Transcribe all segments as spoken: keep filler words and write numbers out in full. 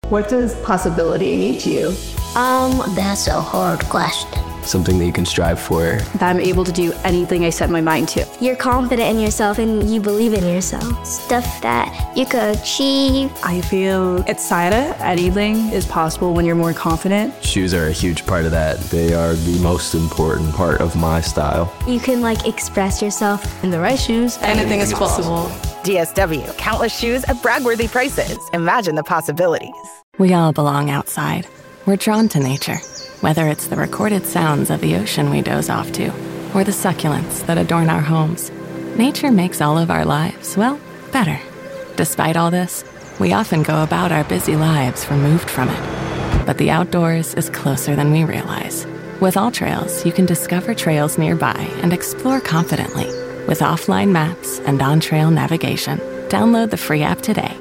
What does possibility mean to you? Um, that's a hard question. Something that you can strive for. That I'm able to do anything I set my mind to. You're confident in yourself and you believe in yourself. Stuff that you could achieve. I feel excited. Anything is possible when you're more confident. Shoes are a huge part of that. They are the most important part of my style. You can like express yourself. In the right shoes, anything is possible. D S W, countless shoes at brag-worthy prices. Imagine the possibilities. We all belong outside. We're drawn to nature. Whether it's the recorded sounds of the ocean we doze off to, or the succulents that adorn our homes, nature makes all of our lives, well, better. Despite all this, we often go about our busy lives removed from it. But the outdoors is closer than we realize. With AllTrails, you can discover trails nearby and explore confidently. With offline maps and on-trail navigation, download the free app today.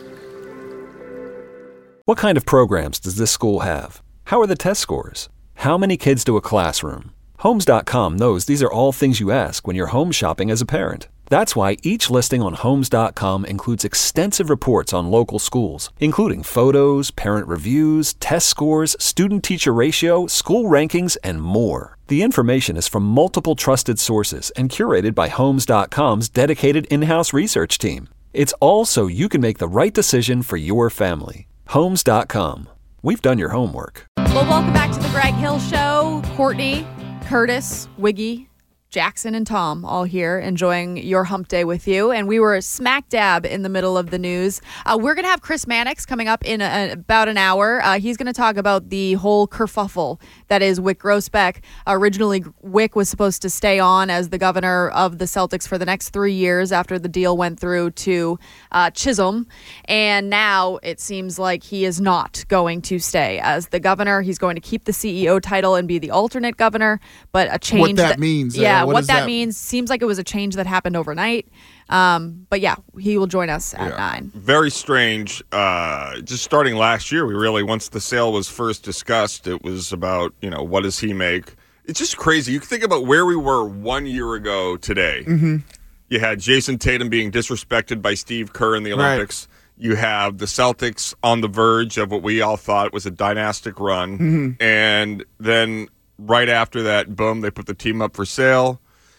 What kind of programs does this school have? How are the test scores? How many kids do a classroom? Homes dot com knows these are all things you ask when you're home shopping as a parent. That's why each listing on Homes dot com includes extensive reports on local schools, including photos, parent reviews, test scores, student-teacher ratio, school rankings, and more. The information is from multiple trusted sources and curated by Homes dot com's dedicated in-house research team. It's all so you can make the right decision for your family. Homes dot com. We've done your homework. Well, welcome back to the Greg Hill Show. Courtney, Curtis, Wiggy, Jackson, and Tom all here enjoying your hump day with you. And we were smack dab in the middle of the news. Uh, we're going to have Chris Mannix coming up in a, about an hour. Uh, he's going to talk about the whole kerfuffle that is Wyc Grousbeck. Originally, Wyc was supposed to stay on as the governor of the Celtics for the next three years after the deal went through to uh, Chisholm. And now it seems like he is not going to stay as the governor. He's going to keep the C E O title and be the alternate governor, but a change. What that, that means. Yeah, uh, what, what that, that means seems like it was a change that happened overnight. Um, but yeah, he will join us at yeah. nine. Very strange. Uh, just starting last year, we really, once the sale was first discussed, it was about, you know, what does he make? It's just crazy. You can think about where we were one year ago today. Mm-hmm. You had Jason Tatum being disrespected by Steve Kerr in the Olympics. Right. You have the Celtics on the verge of what we all thought was a dynastic run. Mm-hmm. And then right after that, boom, they put the team up for sale.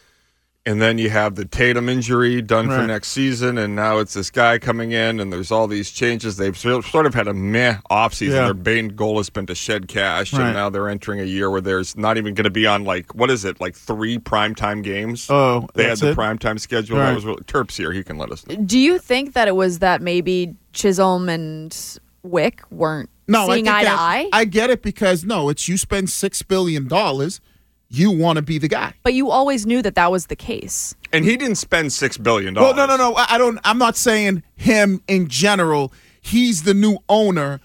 And then you have the Tatum injury done right. for next season, and now it's this guy coming in, and there's all these changes. They've sort of had a meh offseason. Yeah. Their main goal has been to shed cash, right. and now they're entering a year where there's not even going to be on, like, what is it, like three primetime games? Oh, They had the it? primetime schedule. Right. That was really, Terp's here. He can let us know. Do you think that it was that maybe Chisholm and Wyc weren't no, seeing I eye to that, eye? I get it because, no, it's you spend six billion dollars, you want to be the guy. But you always knew that that was the case. And he didn't spend six billion dollars. Well, no, no, no. I don't. I'm not saying him in general. He's the new owner,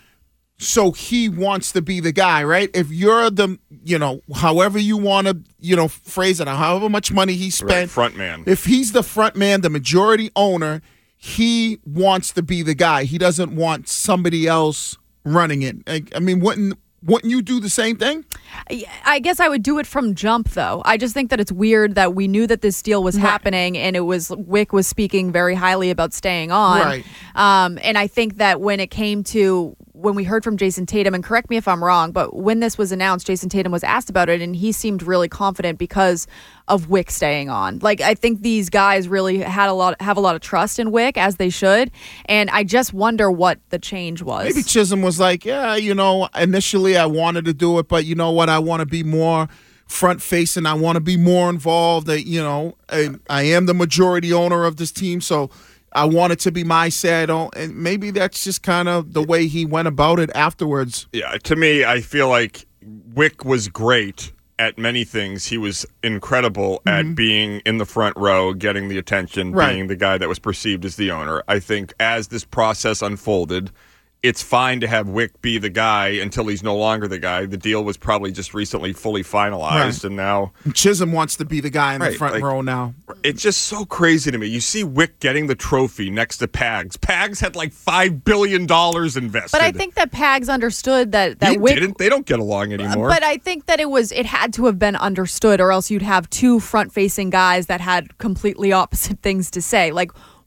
so he wants to be the guy, right? If you're the, you know, however you want to, you know, phrase it, however much money he spent, right, front man. If he's the front man, the majority owner, he wants to be the guy. He doesn't want somebody else running it. I, I mean, wouldn't wouldn't you do the same thing? I guess I would do it from jump, though. I just think that it's weird that we knew that this deal was right. happening, and it was Wyc was speaking very highly about staying on. Right. Um, and I think that when it came to when we heard from Jason Tatum, and correct me if I'm wrong, but when this was announced, Jason Tatum was asked about it, and he seemed really confident because of Wyc staying on. Like, I think these guys really had a lot, have a lot of trust in Wyc, as they should, and I just wonder what the change was. Maybe Chisholm was like, yeah, you know, initially I wanted to do it, but you know what, I want to be more front-facing, I want to be more involved, I, you know, I, I am the majority owner of this team, so I want it to be my say. I don't, and maybe that's just kind of the way he went about it afterwards. Yeah, to me, I feel like Wyc was great at many things. He was incredible mm-hmm. at being in the front row, getting the attention, right. being the guy that was perceived as the owner. I think as this process unfolded, it's fine to have Wyc be the guy until he's no longer the guy. The deal was probably just recently fully finalized, right. and now Chisholm wants to be the guy in right, the front like, row now. It's just so crazy to me. You see Wyc getting the trophy next to Pags. Pags had like five billion dollars invested. But I think that Pags understood that that he Wyc didn't. They don't get along anymore. But I think that it was it had to have been understood, or else you'd have two front-facing guys that had completely opposite things to say. Like,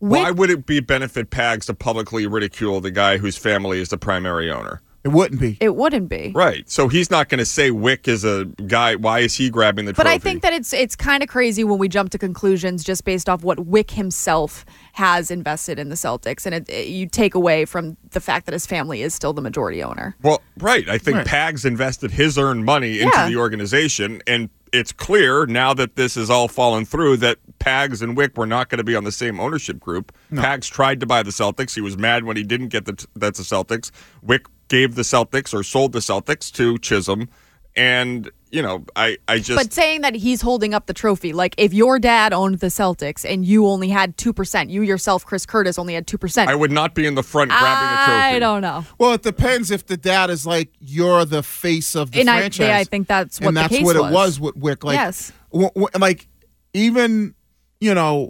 Why would it be benefit Pags to publicly ridicule the guy whose family is the primary owner? It wouldn't be. It wouldn't be. Right. So he's not going to say Wick is a guy. Why is he grabbing the But trophy? I think that it's it's kind of crazy when we jump to conclusions just based off what Wick himself has invested in the Celtics. And it, it, you take away from the fact that his family is still the majority owner. Well, right. I think Right. Pags invested his earned money into Yeah. the organization. And it's clear now that this has all fallen through that Pags and Wick were not going to be on the same ownership group. No. Pags tried to buy the Celtics. He was mad when he didn't get the that's the Celtics. Wick gave the Celtics or sold the Celtics to Chisholm. And, you know, I, I just... But saying that he's holding up the trophy, like if your dad owned the Celtics and you only had two percent, you yourself, Chris Curtis, only had two percent. I would not be in the front grabbing the trophy. I don't know. Well, it depends if the dad is like, you're the face of the And I, franchise. yeah, I think that's what and the that's case what was. it was with Wick. Like, Yes. w- w- like, even, you know,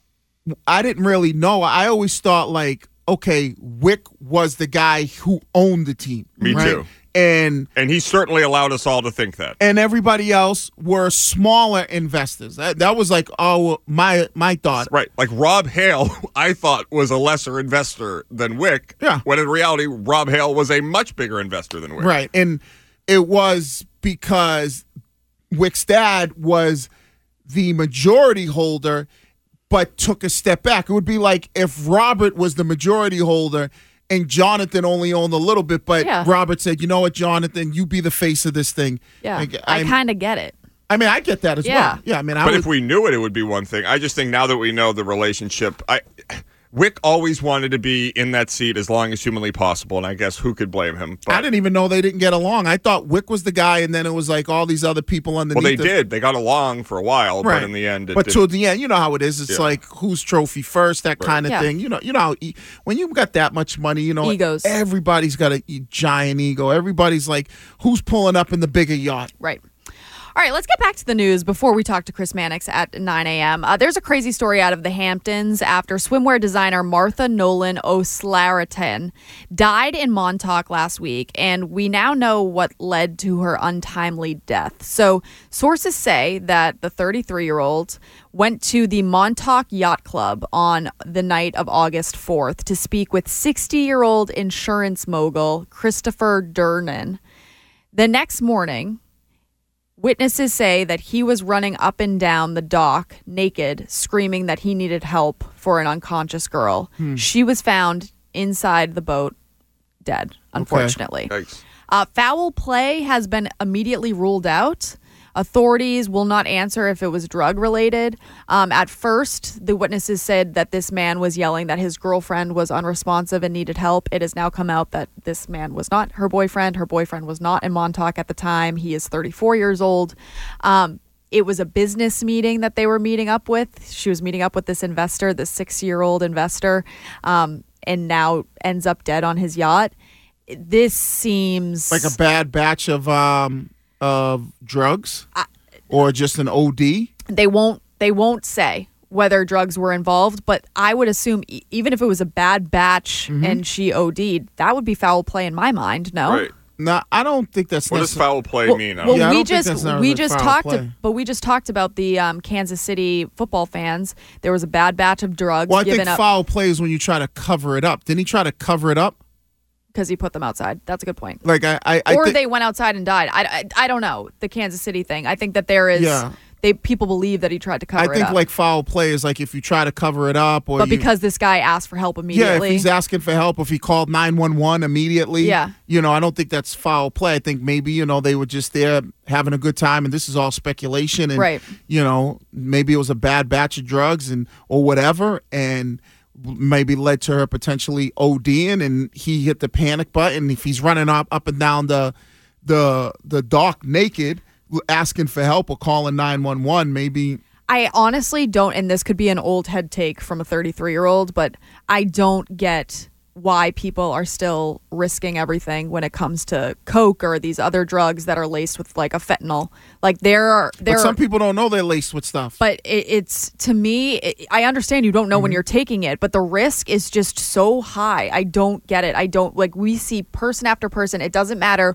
I didn't really know. I always thought, like, okay, Wick was the guy who owned the team. Me right? too. And And he certainly allowed us all to think that. and everybody else were smaller investors. That that was like oh my my thought. Right. Like Rob Hale, I thought was a lesser investor than Wick. Yeah. When in reality, Rob Hale was a much bigger investor than Wick. Right. And it was because Wick's dad was the majority holder but took a step back. It would be like if Robert was the majority holder and Jonathan only owned a little bit, but Yeah. Robert said, you know what, Jonathan, you be the face of this thing. Yeah. Like, I I'm- kind of get it. I mean, I get that as Yeah. well. Yeah, I mean, I But would, if we knew it, it would be one thing. I just think now that we know the relationship, I Wick always wanted to be in that seat as long as humanly possible, and I guess who could blame him? But, I didn't even know they didn't get along. I thought Wick was the guy, and then it was like all these other people underneath. well, they him. did. They got along for a while, Right. but in the end, it but didn't. to the end, you know how it is. It's Yeah. like whose trophy first, that kind of Yeah. thing. You know, you know how e- when you got that much money, you know, Egos. everybody's got a e- giant ego. Everybody's like, who's pulling up in the bigger yacht? Right. All right, let's get back to the news before we talk to Chris Mannix at nine a.m. Uh, there's a crazy story out of the Hamptons after swimwear designer Martha Nolan O'Slaraton died in Montauk last week, and we now know what led to her untimely death. So sources say that the thirty-three-year-old went to the Montauk Yacht Club on the night of August fourth to speak with sixty-year-old insurance mogul Christopher Durnan. The next morning, witnesses say that he was running up and down the dock naked, screaming that he needed help for an unconscious girl. Hmm. She was found inside the boat, dead, unfortunately. Yikes. Uh, foul play has been immediately ruled out. Authorities will not answer if it was drug related. Um, at first, the witnesses said that this man was yelling that his girlfriend was unresponsive and needed help. It has now come out that this man was not her boyfriend. Her boyfriend was not in Montauk at the time. He is thirty-four years old. Um, it was a business meeting that they were meeting up with. She was meeting up with this investor, this six-year-old investor, um, and now ends up dead on his yacht. This seems Like a bad batch of um of drugs, or just an O D. they won't they won't say whether drugs were involved, but I would assume e- even if it was a bad batch Mm-hmm. and she O D'd, that would be foul play in my mind. No. Right. No, I don't think that's What does necessary. foul play Well, mean? I well, don't Yeah, I we don't think just that's not we really just foul talked, play. but we just talked about the um, Kansas City football fans. There was a bad batch of drugs Well, I given think up foul play is when you try to cover it up. Didn't he try to cover it up? because he put them outside. That's a good point. Like I, I, I or thi- they went outside and died. I, I, I don't know the Kansas City thing. I think that there is. Yeah. They people believe that he tried to cover I it think up. like foul play is like if you try to cover it up, or but you, because this guy asked for help yeah, if immediately. he's asking for help, if he called nine one one immediately, Yeah. you know, I don't think that's foul play. I think maybe you know they were just there having a good time, and this is all speculation, and Right. you know, maybe it was a bad batch of drugs and or whatever, and maybe led to her potentially ODing, and he hit the panic button. If he's running up up and down the the the dock naked, asking for help or calling nine one one, maybe. I honestly don't, and this could be an old head take from a thirty-three-year-old, but I don't get why people are still risking everything when it comes to coke or these other drugs that are laced with like a fentanyl. Like there are there But some are, people don't know they're laced with stuff. but it, it's to me it, I understand you don't know when you're taking it, but the risk is just so high. I don't get it. I don't like we see person after person. It doesn't matter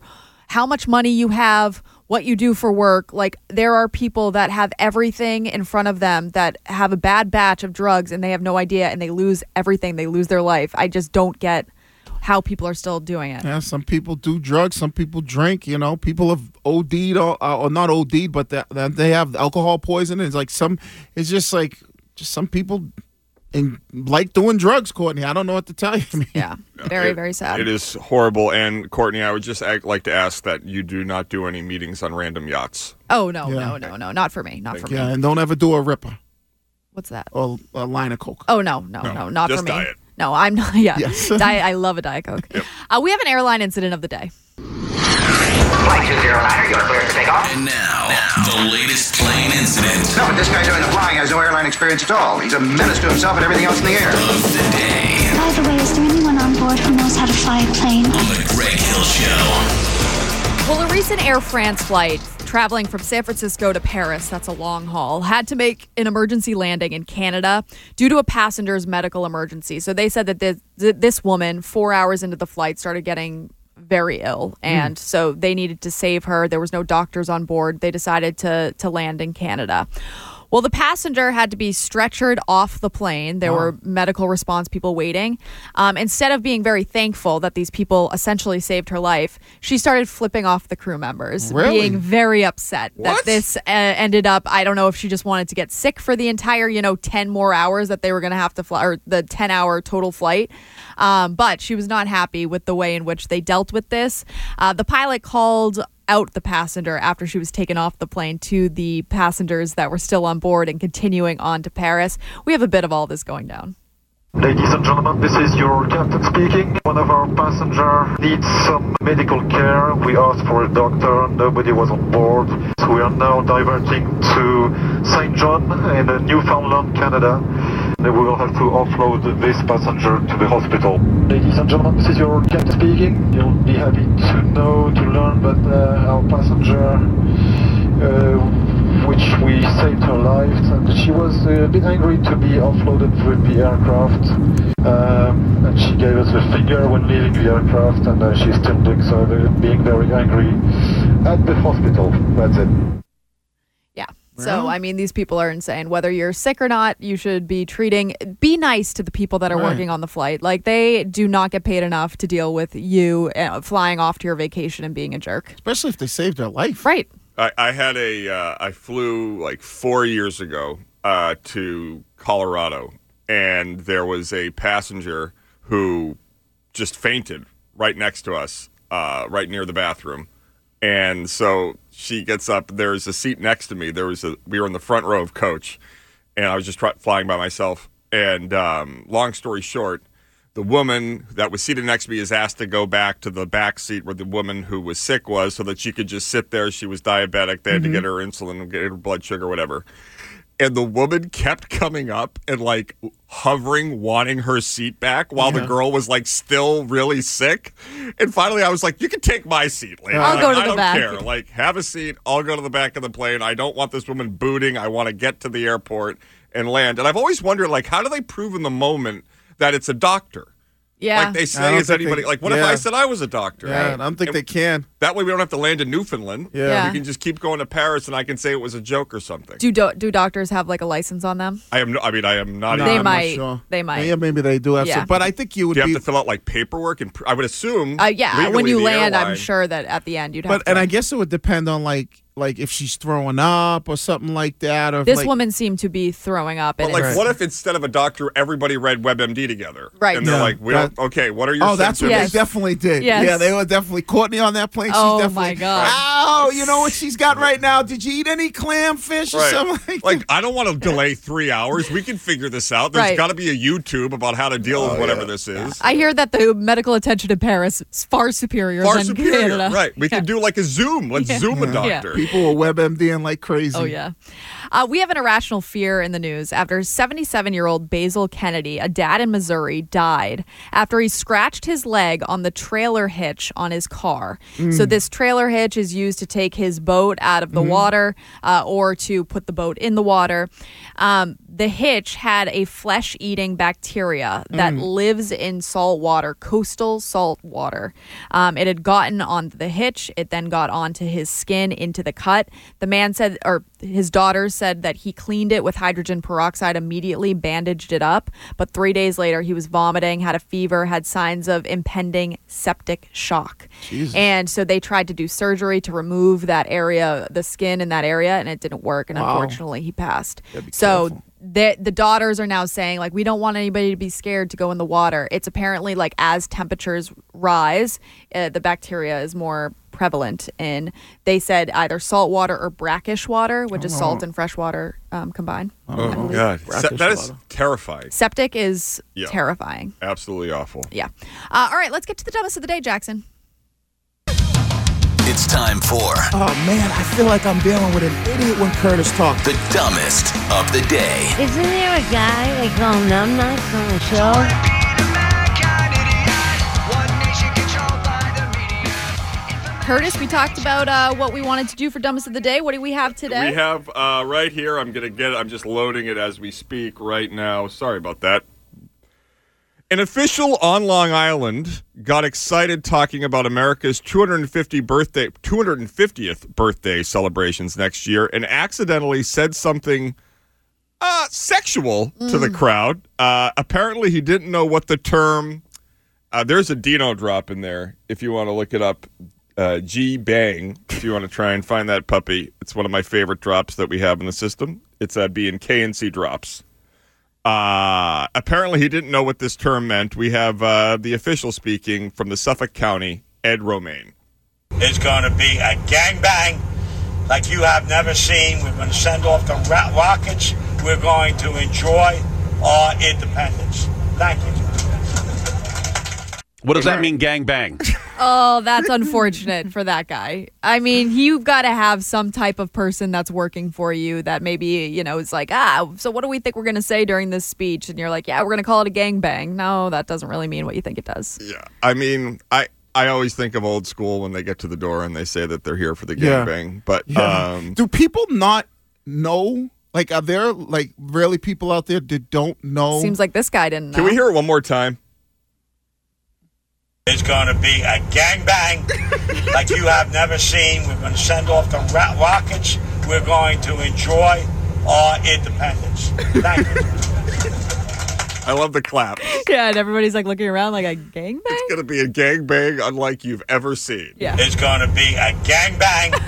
how much money you have, what you do for work. Like, there are people that have everything in front of them that have a bad batch of drugs and they have no idea and they lose everything. They lose their life. I just don't get how people are still doing it. Yeah, some people do drugs. Some people drink. You know, people have O D'd or, or not O D'd, but they, they have alcohol poisoning. It's like some. It's just like just some people and like doing drugs, Courtney. I don't know what to tell you. I mean, yeah, very, it, very sad. It is horrible. And Courtney, I would just act, like to ask that you do not do any meetings on random yachts. Oh, no, Yeah. no, no, no. Not for me. Not for yeah, me. and don't ever do a ripper What's that? or a line of coke. Oh, no, no, no, No, not just for me. diet. No, I'm not. Yeah. Yes. Diet. I love a Diet Coke. Yep. Uh, we have an airline incident of the day. Flight two zero niner, you're clear to take off. And now, now, the latest plane incident. No, but this guy doing the flying has no airline experience at all. He's a menace to himself and everything else in the air. Of the day. By the way, is there anyone on board who knows how to fly a plane? On the Greg Hill Show. Well, a recent Air France flight traveling from San Francisco to Paris, that's a long haul, had to make an emergency landing in Canada due to a passenger's medical emergency. So they said that this, this woman, four hours into the flight, started getting very ill. And mm. so they needed to save her. There was no doctors on board. They decided to, to land in Canada. Well, the passenger had to be stretchered off the plane. There oh. were medical response people waiting. Um, instead of being very thankful that these people essentially saved her life, she started flipping off the crew members, really? being very upset what? that this uh, ended up, I don't know if she just wanted to get sick for the entire, you know, ten more hours that they were going to have to fly, or the ten hour total flight. Um, but she was not happy with the way in which they dealt with this. Uh, the pilot called out the passenger after she was taken off the plane to the passengers that were still on board and continuing on to Paris. We have a bit of all this going down. Ladies and gentlemen, this is your captain speaking. One of our passengers needs some medical care. We asked for a doctor. Nobody was on board. So we are now diverting to Saint John in Newfoundland, Canada. We will have to offload this passenger to the hospital. Ladies and gentlemen, this is your captain speaking. You'll be happy to know, to learn that uh, our passenger, uh, which we saved her life, and she was a bit angry to be offloaded with the aircraft. Um, and she gave us a finger when leaving the aircraft, and uh, she's still doing so, being very angry at the hospital. That's it. Yeah. So, I mean, these people are insane. Whether you're sick or not, you should be treating, be nice to the people that are right. working on the flight. Like, they do not get paid enough to deal with you uh, flying off to your vacation and being a jerk. Especially if they saved their life. Right. I, I had a, uh, I flew like four years ago uh, to Colorado, and there was a passenger who just fainted right next to us, uh, right near the bathroom. And so she gets up. There's a seat next to me. There was a. We were in the front row of coach, and I was just try, flying by myself. And um, long story short, the woman that was seated next to me is asked to go back to the back seat where the woman who was sick was, so that she could just sit there. She was diabetic. They had mm-hmm. to get her insulin, get her blood sugar, whatever. And the woman kept coming up and like hovering, wanting her seat back while yeah. the girl was like still really sick. And finally I was like, you can take my seat, lady. I'll like, go to I the don't back. care. Like, have a seat. I'll go to the back of the plane. I don't want this woman booting. I want to get to the airport and land. And I've always wondered, like, how do they prove in the moment that it's a doctor? Yeah. Like they say, is anybody, they, like, what yeah. if I said I was a doctor? Yeah, right. I don't think and they can. That way we don't have to land in Newfoundland. Yeah. yeah. We can just keep going to Paris and I can say it was a joke or something. Do do, do doctors have, like, a license on them? I am. No, I mean, I am not no, even. They I'm might. Not sure. They might. Yeah, maybe they do have yeah. some. But I think you would do you be. have to fill out, like, paperwork? And I would assume. Uh, yeah, legally, when you land, airline, I'm sure that at the end you'd have but, to. And I guess it would depend on, like, like if she's throwing up or something like that. Or this like, woman seemed to be throwing up. But and like, right. what if instead of a doctor, everybody read WebMD together? Right. And they're yeah. like, we that, don't. Okay, what are your? Oh, that's symptoms? what yes. they definitely did. Yes. Yeah, they were definitely Courtney on that plane. She's oh definitely, my god! Oh, you know what she's got right now? Did you eat any clam fish or right. something like that? Like, I don't want to delay three hours. We can figure this out. There's right. got to be a YouTube about how to deal oh, with whatever yeah. this is. I hear that the medical attention in Paris is far superior Far than superior, Canada. right? We yeah. can do like a Zoom. Let's Yeah. Zoom a Yeah. doctor. People were WebMDing like crazy. Oh yeah. Uh, we have an irrational fear in the news after seventy-seven-year-old Basil Kennedy, a dad in Missouri, died after he scratched his leg on the trailer hitch on his car. Mm. So this trailer hitch is used to take his boat out of the mm-hmm. water uh, or to put the boat in the water. Um, the hitch had a flesh-eating bacteria that mm. lives in salt water, coastal salt water. Um, it had gotten on the hitch. It then got onto his skin, into the cut. The man said, or his daughter said that he cleaned it with hydrogen peroxide immediately, bandaged it up. But three days later, he was vomiting, had a fever, had signs of impending septic shock. Jesus. And so they tried to do surgery to remove that area, the skin in that area, and it didn't work. And wow. unfortunately, he passed. So careful. The, the daughters are now saying, like, we don't want anybody to be scared to go in the water. It's apparently, like, as temperatures rise, uh, the bacteria is more prevalent in, they said, either salt water or brackish water, which oh. is salt and fresh water um, combined. Oh, oh God. Se- that is terrifying. Septic is yeah. terrifying. Absolutely awful. Yeah. Uh, all right, let's get to the dumbest of the day, Jackson. It's time for... Oh, man, I feel like I'm dealing with an idiot when Curtis talks. The dumbest of the day. Isn't there a guy they call Numbnuts on the show? Curtis, we talked about uh, what we wanted to do for dumbest of the day. What do we have today? We have uh, right here, I'm going to get it. I'm just loading it as we speak right now. Sorry about that. An official on Long Island got excited talking about America's two hundred fiftieth birthday, two hundred fiftieth birthday celebrations next year, and accidentally said something uh, sexual mm. to the crowd. Uh, apparently, he didn't know what the term. Uh, there's a Dino drop in there if you want to look it up. Uh, G Bang, if you want to try and find that puppy. It's one of my favorite drops that we have in the system. It's uh, B and K and C drops. Uh, apparently, he didn't know what this term meant. We have uh, the official speaking from the Suffolk County, Ed Romaine. It's going to be a gangbang like you have never seen. We're going to send off the ra- rockets. We're going to enjoy our independence. Thank you. What does that mean, gangbang? Oh, that's unfortunate for that guy. I mean, you've got to have some type of person that's working for you that maybe, you know, is like, ah, so what do we think we're going to say during this speech? And you're like, yeah, we're going to call it a gangbang. No, that doesn't really mean what you think it does. Yeah. I mean, I, I always think of old school when they get to the door and they say that they're here for the gangbang. Yeah. But yeah. Um, do people not know? Like, are there, like, really people out there that don't know? Seems like this guy didn't know. Can we hear it one more time? It's going to be a gangbang like you have never seen. We're going to send off the ra- rockets. We're going to enjoy our independence. Thank you. I love the clap. Yeah, and everybody's like looking around like a gangbang? It's going to be a gangbang unlike you've ever seen. Yeah. It's going to be a gangbang.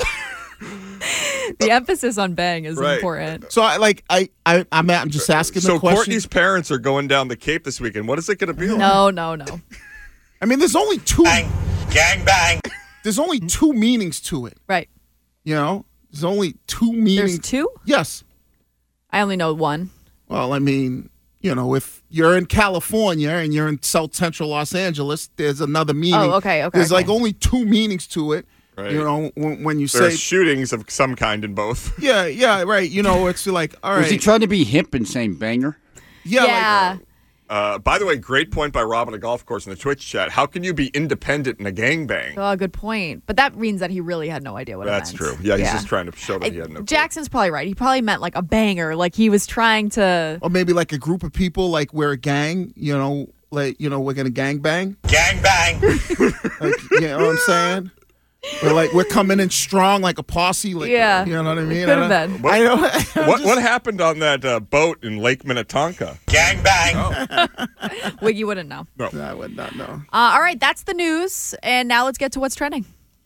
The emphasis on bang is right. important. So, I like, I, I, I'm, I'm just asking so the question. So, Courtney's parents are going down the Cape this weekend. What is it going to be like? No, no, no. I mean, there's only two. Bang, gang bang. There's only two meanings to it. Right. You know, there's only two meanings. There's two? Yes. I only know one. Well, I mean, you know, if you're in California and you're in South Central Los Angeles, there's another meaning. Oh, okay, okay. There's okay. like only two meanings to it. Right. You know, when, when you There's say shootings of some kind in both. Yeah, yeah, right. You know, it's like, all right. Was he trying to be hip and saying banger? Yeah. Yeah. Like, Uh, by the way, great point by Rob on a golf course in the Twitch chat. How can you be independent in a gangbang? Oh, good point. But that means that he really had no idea what That's it meant. true. Yeah, he's yeah. just trying to show that he had no clue. Jackson's probably right. He probably meant like a banger. Like he was trying to... Or maybe like a group of people, like we're a gang, you know, like, you know, we're going to gangbang. Gangbang. Like, you know what I'm saying? We're like, we're coming in strong like a posse. Like, yeah. You know what I mean? Could have been. What, I know, what, just, what happened on that uh, boat in Lake Minnetonka? Gangbang. Oh. Wiggy wouldn't know. No. I would not know. Uh, all right, that's the news. And now let's get to what's trending.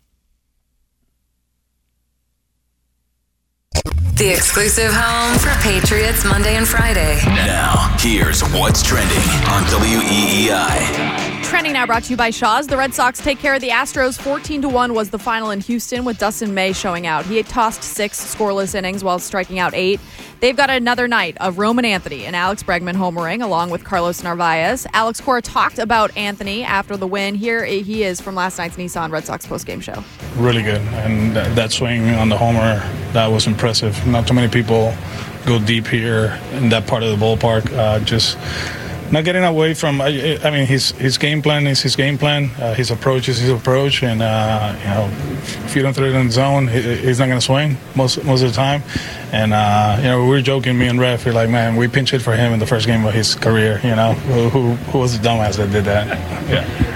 The exclusive home for Patriots Monday and Friday. Now, here's what's trending on W E E I. Trending now brought to you by Shaw's. The Red Sox take care of the Astros. fourteen to one was the final in Houston with Dustin May showing out. He had tossed six scoreless innings while striking out eight. They've got another night of Roman Anthony and Alex Bregman homering along with Carlos Narvaez. Alex Cora talked about Anthony after the win. Here he is from last night's Nissan Red Sox postgame show. Really good. And that swing on the homer, that was impressive. Not too many people go deep here in that part of the ballpark. Uh, just not getting away from, I, I mean, his his game plan is his game plan. Uh, his approach is his approach. And, uh, you know, if you don't throw it in the zone, he, he's not going to swing most most of the time. And, uh, you know, we were joking, me and Ref, we're like, man, we pinch hit for him in the first game of his career. You know, who, who, who was the dumbass that did that? Yeah.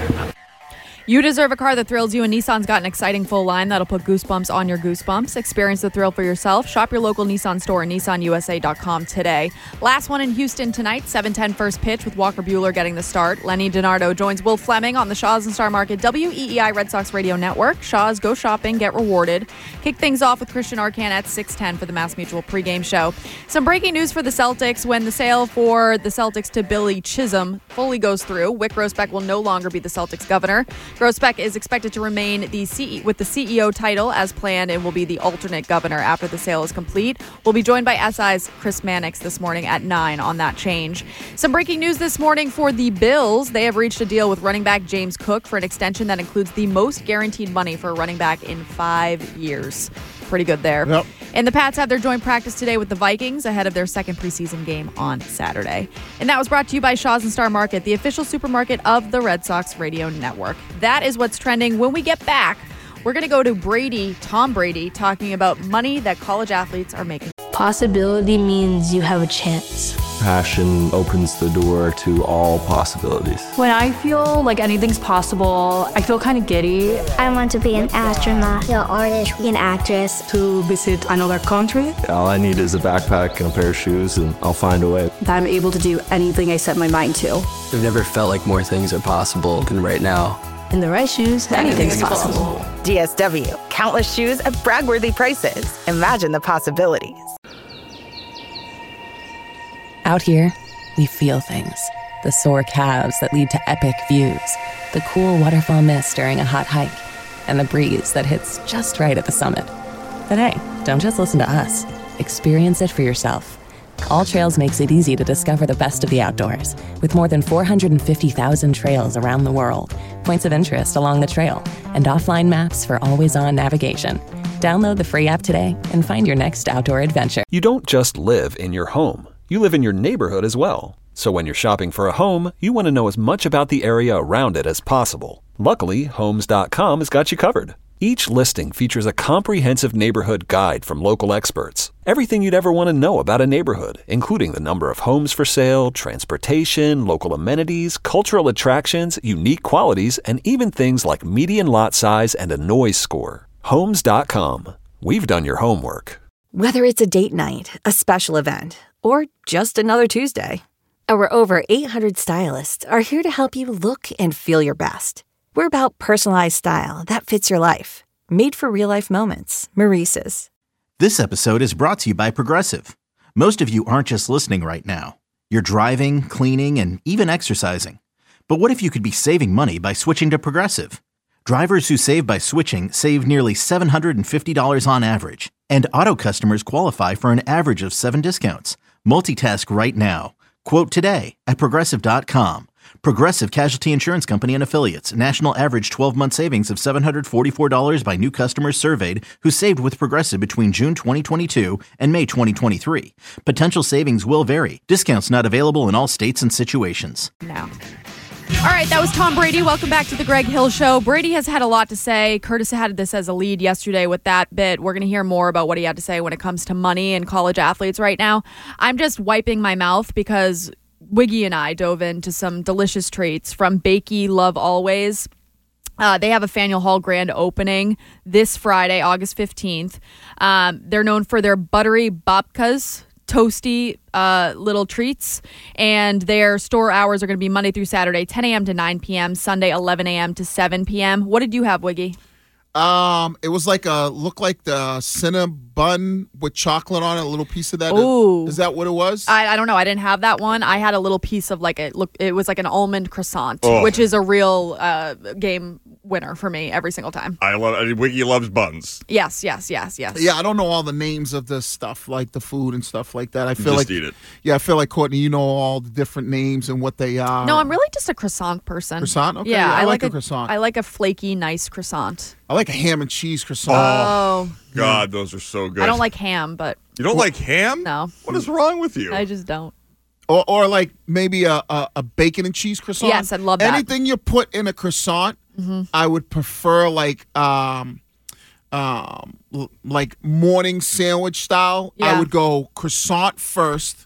You deserve a car that thrills you, and Nissan's got an exciting full line that'll put goosebumps on your goosebumps. Experience the thrill for yourself. Shop your local Nissan store at nissan u s a dot com today. Last one in Houston tonight, seven ten first pitch with Walker Buehler getting the start. Lenny DiNardo joins Will Fleming on the Shaw's and Star Market W E E I Red Sox Radio Network. Shaw's, go shopping, get rewarded. Kick things off with Christian Arcan at six ten for the Mass Mutual pregame show. Some breaking news for the Celtics when the sale for the Celtics to Billy Chisholm fully goes through. Wyc Grousbeck will no longer be the Celtics governor. Grousbeck is expected to remain the C E O with the C E O title as planned and will be the alternate governor after the sale is complete. We'll be joined by S I's Chris Mannix this morning at nine on that change. Some breaking news this morning for the Bills. They have reached a deal with running back James Cook for an extension that includes the most guaranteed money for a running back in five years. Pretty good there. Yep. And the Pats have their joint practice today with the Vikings ahead of their second preseason game on Saturday. And that was brought to you by Shaw's and Star Market, the official supermarket of the Red Sox Radio Network. That is what's trending. When we get back, we're going to go to Brady, Tom Brady, talking about money that college athletes are making. Possibility means you have a chance. Passion opens the door to all possibilities. When I feel like anything's possible, I feel kind of giddy. I want to be an astronaut, an artist, an actress. To visit another country. All I need is a backpack and a pair of shoes, and I'll find a way. That I'm able to do anything I set my mind to. I've never felt like more things are possible than right now. In the right shoes, anything's, anything's possible. possible. D S W, countless shoes at brag-worthy prices. Imagine the possibilities. Out here, we feel things. The sore calves that lead to epic views, the cool waterfall mist during a hot hike, and the breeze that hits just right at the summit. But hey, don't just listen to us. Experience it for yourself. All Trails makes it easy to discover the best of the outdoors, with more than four hundred fifty thousand trails around the world, points of interest along the trail, and offline maps for always-on navigation. Download the free app today and find your next outdoor adventure. You don't just live in your home. You live in your neighborhood as well. So when you're shopping for a home, you want to know as much about the area around it as possible. Luckily, Homes dot com has got you covered. Each listing features a comprehensive neighborhood guide from local experts. Everything you'd ever want to know about a neighborhood, including the number of homes for sale, transportation, local amenities, cultural attractions, unique qualities, and even things like median lot size and a noise score. Homes dot com. We've done your homework. Whether it's a date night, a special event, or just another Tuesday, our over eight hundred stylists are here to help you look and feel your best. We're about personalized style that fits your life. Made for real-life moments. Maurice's. This episode is brought to you by Progressive. Most of you aren't just listening right now. You're driving, cleaning, and even exercising. But what if you could be saving money by switching to Progressive? Drivers who save by switching save nearly seven hundred fifty dollars on average. And auto customers qualify for an average of seven discounts. Multitask right now. Quote today at Progressive dot com. Progressive Casualty Insurance Company and Affiliates. National average twelve-month savings of seven hundred forty-four dollars by new customers surveyed who saved with Progressive between June twenty twenty-two and May twenty twenty-three. Potential savings will vary. Discounts not available in all states and situations. No. All right, that was Tom Brady. Welcome back to the Greg Hill Show. Brady has had a lot to say. Curtis had this as a lead yesterday with that bit. We're going to hear more about what he had to say when it comes to money and college athletes right now. I'm just wiping my mouth because Wiggy and I dove into some delicious treats from Bakey Love Always. Uh, they have a Faneuil Hall grand opening this Friday, August fifteenth. Um, they're known for their buttery babkas, toasty uh, little treats, and their store hours are going to be Monday through Saturday, ten a.m. to nine p.m., Sunday, eleven a.m. to seven p.m. What did you have, Wiggy? Um, it was like a looked like the Cinnabon bun with chocolate on it, a little piece of that. Ooh. Is that what it was? I, I don't know. I didn't have that one. I had a little piece of like a look. It was like an almond croissant, Oh. which is a real uh, game winner for me every single time. I love. I mean, Wiggy loves buns. Yes, yes, yes, yes. Yeah, I don't know all the names of the stuff, like the food and stuff like that. I feel Just like eat it. Yeah, I feel like Courtney, you know all the different names and what they are. No, I'm really just a croissant person. Croissant? Okay, Yeah, I I, like like a croissant. I like a flaky, nice croissant. I like a ham and cheese croissant. Oh. God, those are so good. I don't like ham, but You don't like ham? No. What is wrong with you? I just don't. Or, or like maybe a, a, a bacon and cheese croissant. Yes, I'd love that. Anything you put in a croissant, Mhm. I would prefer like um, um, l- like morning sandwich style. I Yeah. would go croissant first.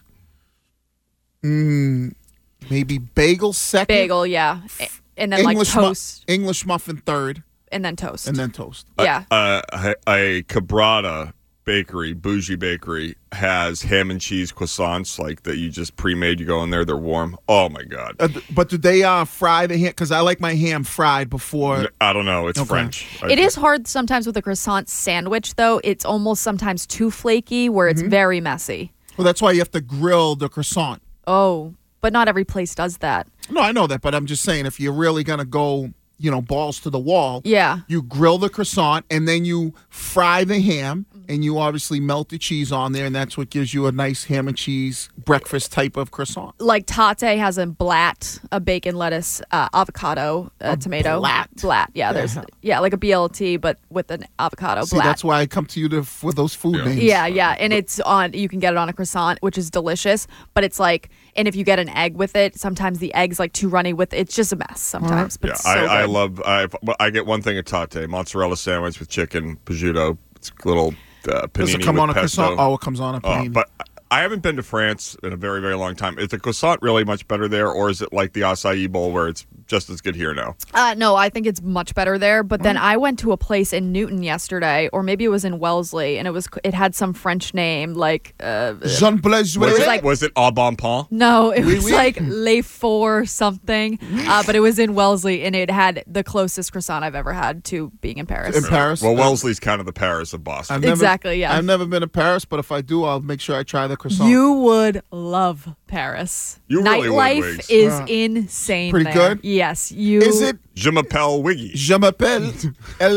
Mm, maybe bagel second. Bagel, yeah, A- and then English like mu- toast, English muffin third, and then toast, and then toast. Yeah. Uh, a, a Cabrata bakery, bougie bakery, has ham and cheese croissants like that you just pre-made. You go in there, they're warm. Oh my God. Uh, th- but do they uh, fry the ham? Because I like my ham fried before. I don't know. It's Okay. French. It is hard sometimes with a croissant sandwich, though. It's almost sometimes too flaky, where it's very messy. Well, that's why you have to grill the croissant. Oh, but not every place does that. No, I know that, but I'm just saying if you're really gonna go, you know, balls to the wall, Yeah. you grill the croissant and then you fry the ham and you obviously melt the cheese on there, and that's what gives you a nice ham and cheese breakfast type of croissant. Like Tate has a blat, a bacon, lettuce, uh, avocado, uh, tomato. blat? Blat. Yeah, there's yeah, like a B L T, but with an avocado. See, blat. that's why I come to you to, for those food names. Yeah, yeah, and it's on. You can get it on a croissant, which is delicious. But it's like, and if you get an egg with it, sometimes the egg's like too runny with. It's just a mess sometimes. But Yeah, it's so I, I good. love. I, I get one thing at Tate: mozzarella sandwich with chicken, prosciutto. It's a little uh, panini Does it come with on a pesto. croissant? Oh, it comes on a Oh, panini. but I haven't been to France in a very, very long time. Is the croissant really much better there, or is it like the acai bowl where it's just as good here now? Uh, no, I think it's much better there. But then I went to a place in Newton yesterday, or maybe it was in Wellesley, and it was it had some French name like uh, Jean Blaise. Was it, like- was it au bon pain? No, it Oui, was oui. like Le Four something, uh, but it was in Wellesley, and it had the closest croissant I've ever had to being in Paris. In Paris? Well, Wellesley's kind of the Paris of Boston. I've never- Exactly, yeah. I've never been to Paris, but if I do, I'll make sure I try the croissant. You would love Paris. You really would, Nightlife Wiggs. is Yeah. insane. Pretty there. good? Yes, you. Is it Je m'appelle Wiggy. Je m'appelle Elle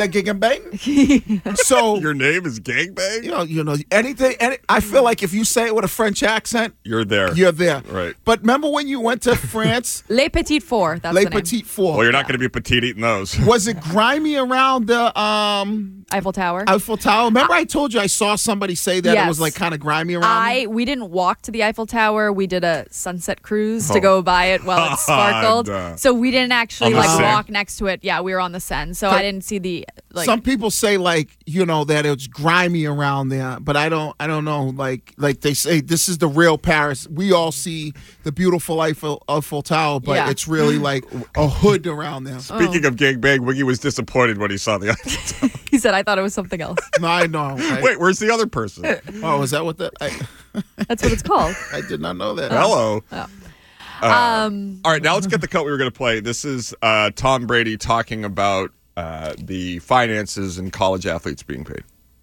Gangbang? So Your name is Gangbang? you know, you know, anything. Any, I feel like if you say it with a French accent, You're there. you're there. Right. But remember when you went to France, Les Petites Four. That's Les the name. Petites Four? Well, you're not going to be petite eating those. Was it grimy around the um, Eiffel Tower. Eiffel Tower? Remember, I told you I saw somebody say that it was Yes. like kind of grimy around. I we didn't walk to the Eiffel Tower. We did a sunset cruise to Oh. go by it while it sparkled. Duh. So we didn't actually On the like Seine. walk next to it. Yeah, we were on the Seine. So I didn't see the like. Some people say like you know that it's grimy around there, but I don't. I don't know. Like like they say this is the real Paris. We all see the beautiful Eiffel Eiffel Tower, but Yeah. it's really like a hood around there. Speaking of Gangbang, Wiggy was disappointed when he saw the Eiffel Tower. He said, "I thought it was something else." No, I know. I- Wait, where's the other person? Oh, is that what that? I, That's what it's called. I did not know that. Hello. Oh. Uh, Um, all right, now let's get the cut we were going to play. This is uh, Tom Brady talking about uh, the finances and college athletes being paid.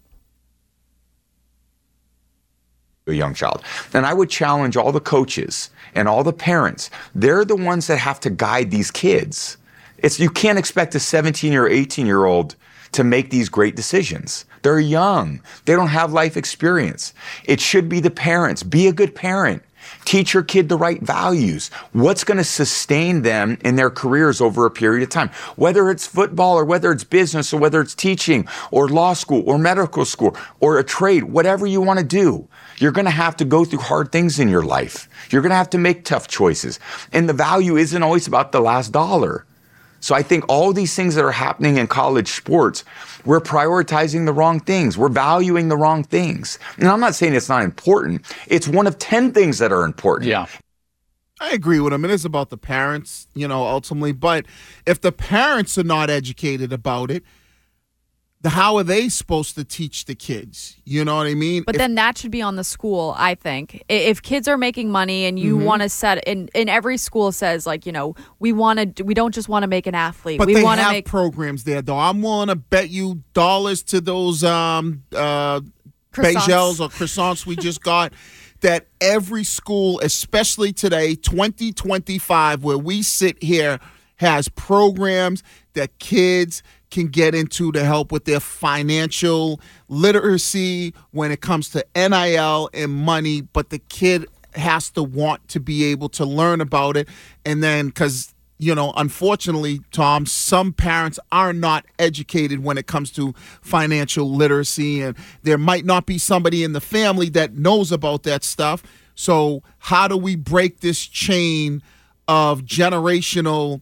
A young child. Then I would challenge all the coaches and all the parents. They're the ones that have to guide these kids. It's you can't expect a seventeen or eighteen year old to make these great decisions. They're young. They don't have life experience. It should be the parents. Be a good parent. Teach your kid the right values. What's going to sustain them in their careers over a period of time? Whether it's football or whether it's business or whether it's teaching or law school or medical school or a trade, whatever you want to do, you're going to have to go through hard things in your life. You're going to have to make tough choices. And the value isn't always about the last dollar. So I think all these things that are happening in college sports, we're prioritizing the wrong things. We're valuing the wrong things. And I'm not saying it's not important. It's one of ten things that are important. Yeah. I agree with him. It is about the parents, you know, ultimately. But if the parents are not educated about it, the, how are they supposed to teach the kids? You know what I mean? But If- then that should be on the school, I think. I- If kids are making money and you Mhm. want to set, and, and every school says, like, you know, we want to, we don't just want to make an athlete. But we they want to have make programs there, though. I'm willing to bet you dollars to those um uh bagels or croissants we just got, that every school, especially today, twenty twenty-five, where we sit here, has programs that kids can get into to help with their financial literacy when it comes to N I L and money, but the kid has to want to be able to learn about it. And then, because, you know, unfortunately, Tom, some parents are not educated when it comes to financial literacy, and there might not be somebody in the family that knows about that stuff. So how do we break this chain of generational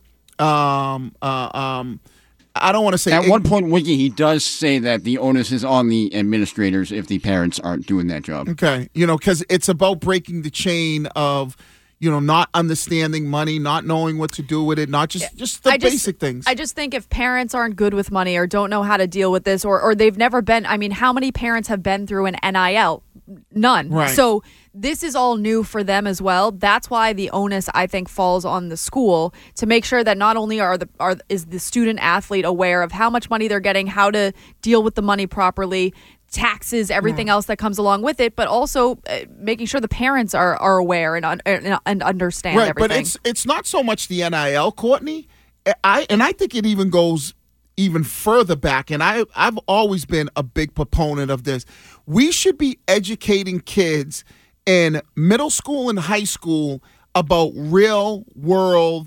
um, uh, um, I don't want to say... At one point, Wiggy, he does say that the onus is on the administrators if the parents aren't doing that job. Okay. You know, because it's about breaking the chain of, you know, not understanding money, not knowing what to do with it, not just, just the I just, basic things. I just think if parents aren't good with money or don't know how to deal with this, or, or they've never been... I mean, how many parents have been through an N I L? None. Right. So this is all new for them as well. That's why the onus, I think, falls on the school to make sure that not only are the are is the student athlete aware of how much money they're getting, how to deal with the money properly, taxes, everything else that comes along with it, but also uh, making sure the parents are, are aware and, un- and understand right, everything. But it's it's not so much the N I L, Courtney. I and I think it even goes even further back, and I, I've always been a big proponent of this. We should be educating kids in middle school and high school about real-world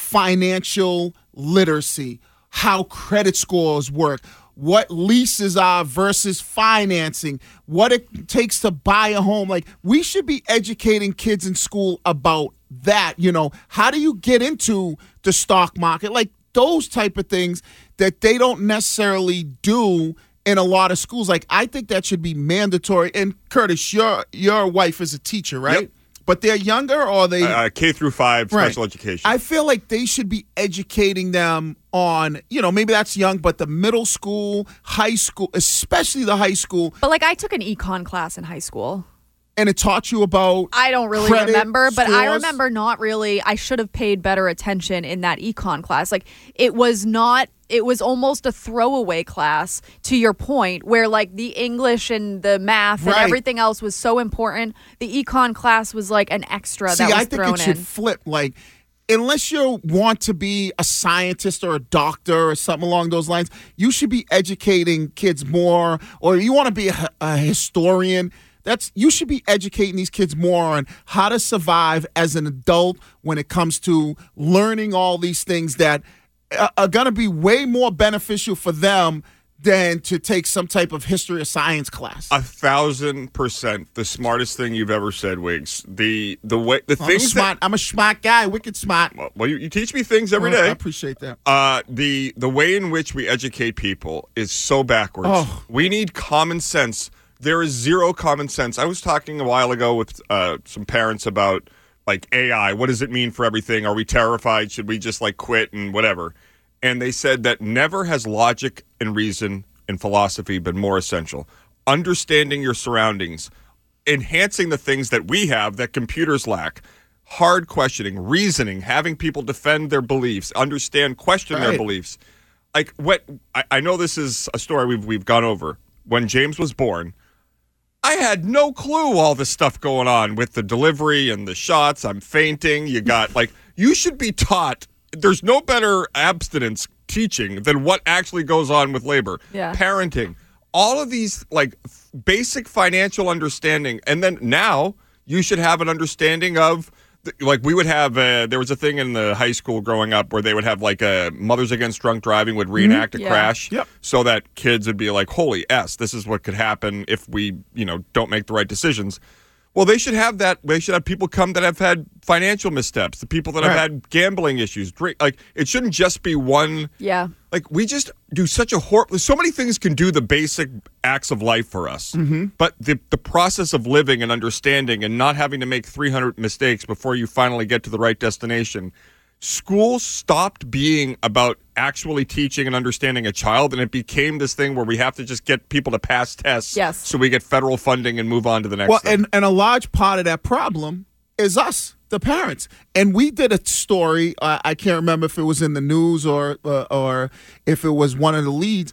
financial literacy, how credit scores work, what leases are versus financing, what it takes to buy a home. Like, we should be educating kids in school about that. You know, how do you get into the stock market? Like, those type of things that they don't necessarily do in a lot of schools. Like, I think that should be mandatory. And Curtis, your your wife is a teacher, right? Yep. But they're younger, or they uh, K through five right. special education. I feel like they should be educating them on, you know, maybe that's young, but the middle school, high school, especially the high school. But like, I took an econ class in high school. And it taught you about I don't really credit remember, but scores. I remember not really. I should have paid better attention in that econ class. Like, it was not, it was almost a throwaway class, to your point, where like the English and the math and Right. everything else was so important. The econ class was like an extra See, that was I think thrown it should in. flip. Like, unless you want to be a scientist or a doctor or something along those lines, you should be educating kids more, or you want to be a, a historian. That's you should be educating these kids more on how to survive as an adult when it comes to learning all these things that are, are going to be way more beneficial for them than to take some type of history or science class. A thousand percent the smartest thing you've ever said, Wiggs. The the way the I'm things a smart, that I'm a smart guy, wicked smart. well, you, you teach me things every Well, day. I appreciate that. Uh, the the way in which we educate people is so backwards. Oh. We need common sense. There is zero common sense. I was talking a while ago with uh, some parents about like A I. What does it mean for everything? Are we terrified? Should we just like quit and whatever? And they said that never has logic and reason and philosophy been more essential. Understanding your surroundings, enhancing the things that we have that computers lack. Hard questioning, reasoning, having people defend their beliefs, understand, question their Right. beliefs. Like what I, I know this is a story we've we've gone over. When James was born, I had no clue all this stuff going on with the delivery and the shots. I'm fainting. You got like, you should be taught. There's no better abstinence teaching than what actually goes on with labor. Yeah. Parenting, all of these like f- basic financial understanding. And then now you should have an understanding of, th- like we would have, uh, there was a thing in the high school growing up where they would have like a Mothers Against Drunk Driving would reenact Mm-hmm. a Yeah. crash. Yep. So that kids would be like, holy S, this is what could happen if we, you know, don't make the right decisions. Well, they should have that. They should have people come that have had financial missteps, the people that have Right. had gambling issues. Drink, like, it shouldn't just be one. Yeah. Like, we just do such a horrible. So many things can do the basic acts of life for us. Mm-hmm. But the, the process of living and understanding and not having to make three hundred mistakes before you finally get to the right destination. School stopped being about actually teaching and understanding a child, and it became this thing where we have to just get people to pass tests Yes. so we get federal funding and move on to the next Well, thing. and, and a large part of that problem is us, the parents. And we did a story, uh, I can't remember if it was in the news or uh, or if it was one of the leads,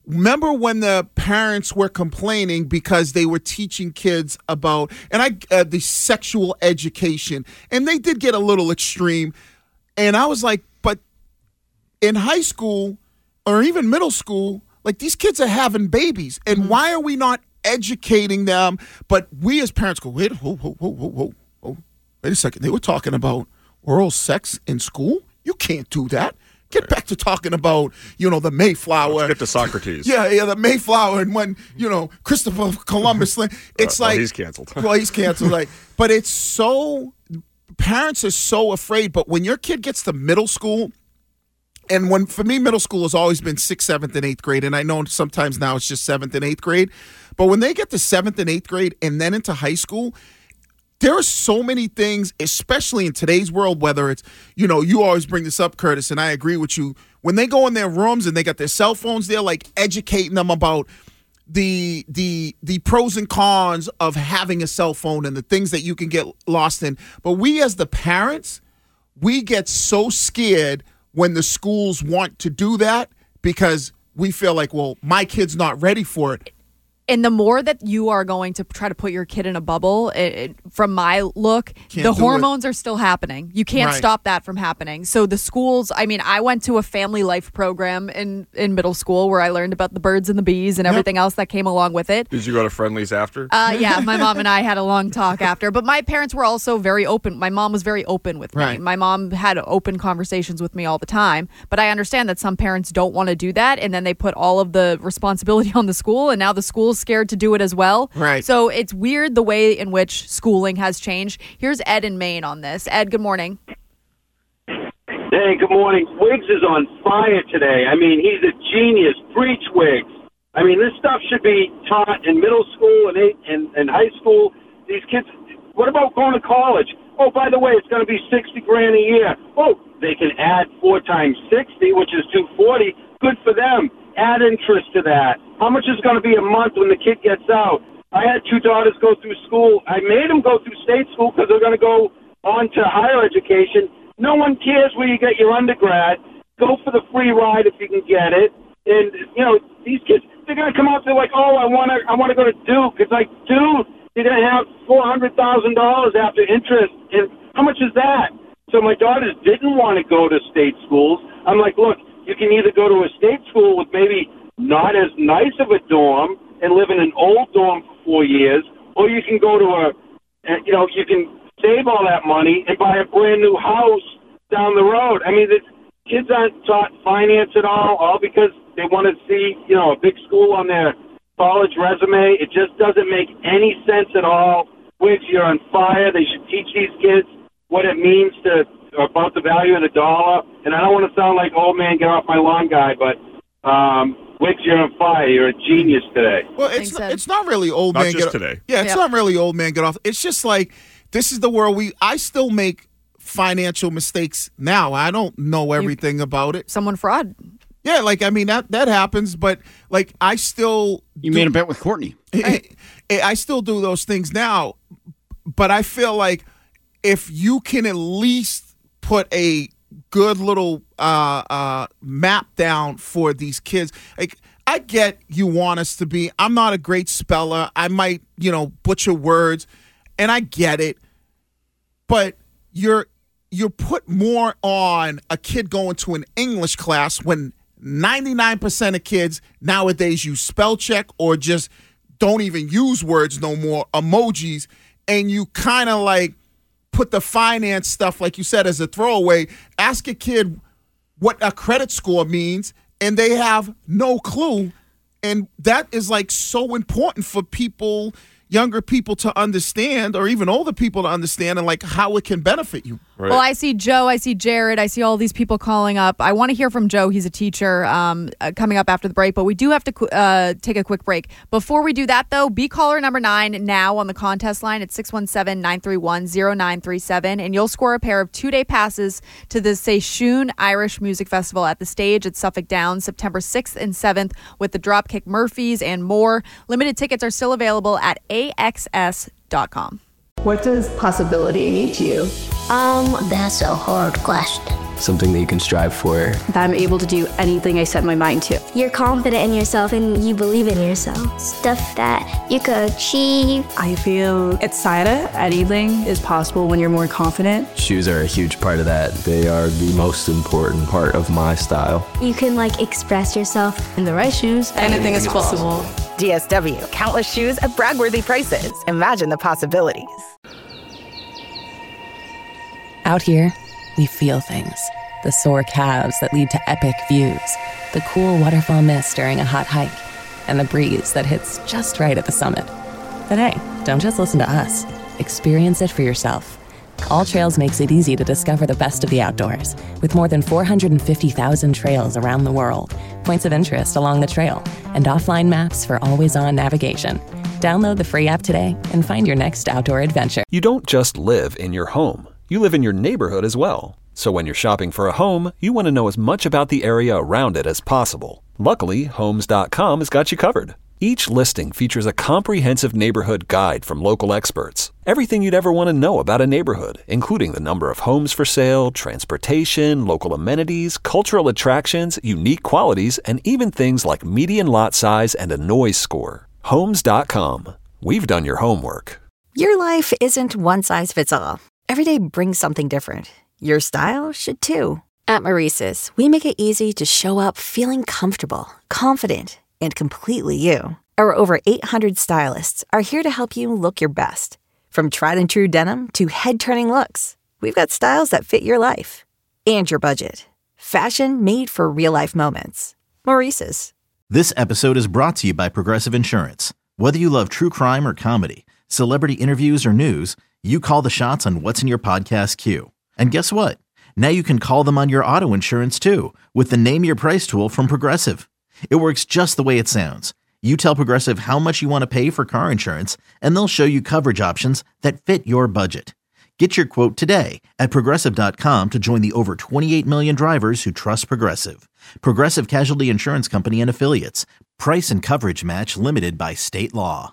remember when the parents were complaining because they were teaching kids about and I uh, the sexual education, and they did get a little extreme, and I was like, but in high school or even middle school, like these kids are having babies, and mm-hmm. why are we not educating them? But we as parents go, wait, whoa, whoa, whoa, whoa, whoa, whoa, wait a second, they were talking about oral sex in school? You can't do that. Get back to talking about, you know, the Mayflower. Let's get to Socrates. Yeah, yeah, the Mayflower, and when, you know, Christopher Columbus. It's uh, like well, he's canceled. Well, he's canceled. Like, but it's so parents are so afraid. But when your kid gets to middle school, and when for me, middle school has always been sixth, seventh, and eighth grade, and I know sometimes now it's just seventh and eighth grade. But when they get to seventh and eighth grade, and then into high school, there are so many things, especially in today's world, whether it's, you know, you always bring this up, Curtis, and I agree with you. When they go in their rooms and they got their cell phones, they're like educating them about the the the pros and cons of having a cell phone and the things that you can get lost in. But we as the parents, we get so scared when the schools want to do that because we feel like, well, my kid's not ready for it. And the more that you are going to try to put your kid in a bubble, it, it, from my look, Can't the do hormones are still happening. You can't Right. stop that from happening. So the schools, I mean, I went to a family life program in, in middle school where I learned about the birds and the bees and everything else that came along with it. Did you go to Friendly's after? Uh, yeah, my mom and I had a long talk after. But my parents were also very open. My mom was very open with me. Right. My mom had open conversations with me all the time. But I understand that some parents don't want to do that, and then they put all of the responsibility on the school, and now the school's scared to do it as well. Right. So it's weird the way in which schooling has changed. Here's Ed in Maine on this. Ed, good morning. Hey, good morning. Wiggs is on fire today. I mean, he's a genius. Preach, Wiggs. I mean, this stuff should be taught in middle school and, eight, and, and high school. These kids, what about going to college? Oh, by the way, it's going to be sixty grand a year. Oh, they can add four times sixty, which is two forty. Good for them. Add interest to that. How much is going to be a month when the kid gets out? I had two daughters go through school. I made them go through state school because they're going to go on to higher education. No one cares where you get your undergrad. Go for the free ride if you can get it. And, you know, these kids, they're going to come out, they're like, oh, I want to I want to go to Duke. It's like, dude, you're going to have four hundred thousand dollars after interest. And how much is that? So my daughters didn't want to go to state schools. I'm like, look, you can either go to a state school with maybe not as nice of a dorm and live in an old dorm for four years, or you can go to a, you know, you can save all that money and buy a brand new house down the road. I mean, the kids aren't taught finance at all, all because they want to see, you know, a big school on their college resume. It just doesn't make any sense at all. Wiggs, you're on fire. They should teach these kids what it means to about the value of the dollar. And I don't want to sound like old man get off my lawn guy, but um, Wiggs, you're on fire. You're a genius today. Well, it's not, it's not really old Not man just get today. Yeah, it's Yep. not really old man get off. It's just like this is the world we. I still make financial mistakes now. I don't know everything about it. Someone fraud. Yeah, like I mean that that happens, but like I still You made a bet with Courtney. I, I still do those things now, but I feel like if you can at least put a good little uh, uh, map down for these kids, like I get you want us to be. I'm not a great speller. I might, you know, butcher words, and I get it, but you're you're put more on a kid going to an English class when ninety-nine percent of kids nowadays use spell check or just don't even use words no more, emojis, and you kind of like put the finance stuff, like you said, as a throwaway. Ask a kid what a credit score means, and they have no clue. And that is like so important for people, younger people to understand, or even older people to understand, and like how it can benefit you. Right. Well, I see Joe, I see Jared, I see all these people calling up. I want to hear from Joe. He's a teacher um, uh, coming up after the break, but we do have to qu- uh, take a quick break. Before we do that, though, be caller number nine now on the contest line at six one seven, nine three one, zero nine three seven, and you'll score a pair of two-day passes to the Seshoon Irish Music Festival at the Stage at Suffolk Downs, September sixth and seventh, with the Dropkick Murphys and more. Limited tickets are still available at A X S dot com. What does possibility mean to you? Um, that's a hard question. Something that you can strive for. That I'm able to do anything I set my mind to. You're confident in yourself and you believe in yourself. Stuff that you could achieve. I feel excited. Anything is possible when you're more confident. Shoes are a huge part of that. They are the most important part of my style. You can like express yourself. In the right shoes, anything is possible. D S W, countless shoes at brag-worthy prices. Imagine the possibilities. Out here, we feel things. The sore calves that lead to epic views, the cool waterfall mist during a hot hike, and the breeze that hits just right at the summit. But hey, don't just listen to us. Experience it for yourself. All Trails makes it easy to discover the best of the outdoors, with more than four hundred fifty thousand trails around the world, points of interest along the trail, and offline maps for always-on navigation. Download the free app today and find your next outdoor adventure. You don't just live in your home. You live in your neighborhood as well. So when you're shopping for a home, you want to know as much about the area around it as possible. Luckily, Homes dot com has got you covered. Each listing features a comprehensive neighborhood guide from local experts. Everything you'd ever want to know about a neighborhood, including the number of homes for sale, transportation, local amenities, cultural attractions, unique qualities, and even things like median lot size and a noise score. Homes dot com. We've done your homework. Your life isn't one size fits all. Every day brings something different. Your style should too. At Maurice's, we make it easy to show up feeling comfortable, confident, and completely you. Our over eight hundred stylists are here to help you look your best. From tried and true denim to head-turning looks, we've got styles that fit your life and your budget. Fashion made for real-life moments. Maurice's. This episode is brought to you by Progressive Insurance. Whether you love true crime or comedy, celebrity interviews or news, you call the shots on what's in your podcast queue. And guess what? Now you can call them on your auto insurance too with the Name Your Price tool from Progressive. It works just the way it sounds. You tell Progressive how much you want to pay for car insurance, and they'll show you coverage options that fit your budget. Get your quote today at Progressive dot com to join the over twenty-eight million drivers who trust Progressive. Progressive Casualty Insurance Company and Affiliates. Price and coverage match limited by state law.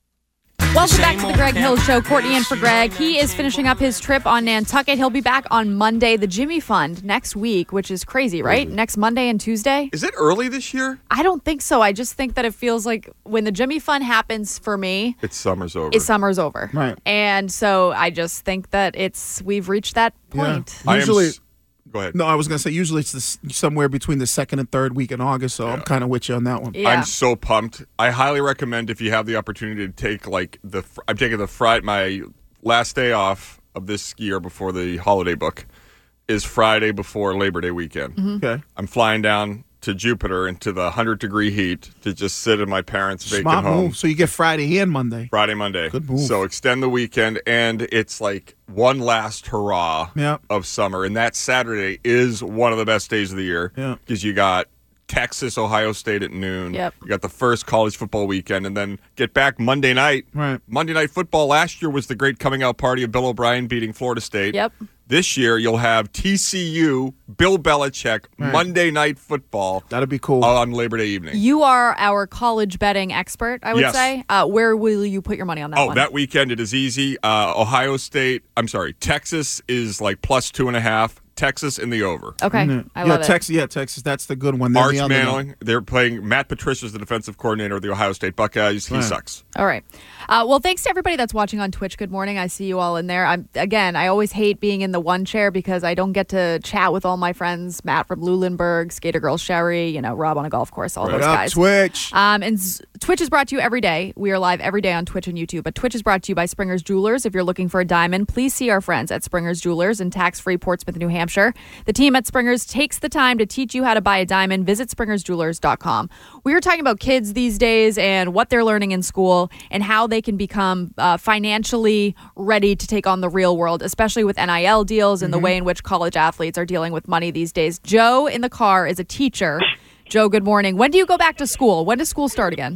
Welcome back to the Greg Hill Show. Courtney in for Greg. He is finishing up his trip on Nantucket. He'll be back on Monday. The Jimmy Fund next week, which is crazy, right? Mm-hmm. Next Monday and Tuesday. Is it early this year? I don't think so. I just think that it feels like when the Jimmy Fund happens for me, it's summer's over. It's summer's over. Right. And so I just think that it's we've reached that point. Yeah. Usually. Go ahead. No, I was going to say, usually it's this, somewhere between the second and third week in August, so yeah. I'm kind of with you on that one. Yeah. I'm so pumped. I highly recommend if you have the opportunity to take, like, the, I'm taking the Friday, my last day off of this ski year before the holiday book is Friday before Labor Day weekend. Mm-hmm. Okay. I'm flying down to Jupiter into the one hundred degree heat to just sit in my parents' vacant Smart home. Move. So you get Friday and Monday. Friday, Monday. Good move. So extend the weekend, and it's like one last hurrah yep. of summer. And that Saturday is one of the best days of the year because yep. you got Texas, Ohio State at noon. Yep. You got the first college football weekend, and then get back Monday night. Right. Monday Night Football last year was the great coming out party of Bill O'Brien beating Florida State. Yep. This year, you'll have T C U, Bill Belichick, right. Monday Night Football. That'd be cool. On Labor Day evening. You are our college betting expert, I would yes. say. Uh, where will you put your money on that oh, one? Oh, that weekend it is easy. Uh, Ohio State, I'm sorry, Texas is like plus two and a half. Texas in the over. Okay, mm-hmm. I yeah, love Texas, it. Yeah, Texas, that's the good one. Arch the Manning, they're playing Matt Patricia's the defensive coordinator of the Ohio State Buckeyes. He right. sucks. All right. Uh, well, thanks to everybody that's watching on Twitch. Good morning. I see you all in there. I'm Again, I always hate being in the one chair because I don't get to chat with all my friends. Matt from Lulenburg, Skater Girl Sherry, you know, Rob on a golf course, all right those up, guys. Twitch. Um, and Z- Twitch is brought to you every day. We are live every day on Twitch and YouTube. But Twitch is brought to you by Springer's Jewelers. If you're looking for a diamond, please see our friends at Springer's Jewelers in tax-free Portsmouth, New Hampshire. The team at Springer's takes the time to teach you how to buy a diamond. Visit springers jewelers dot com. We were talking about kids these days and what they're learning in school and how they can become uh, financially ready to take on the real world, especially with N I L deals and mm-hmm. the way in which college athletes are dealing with money these days. Joe in the car is a teacher. Joe, good morning. When do you go back to school? When does school start again?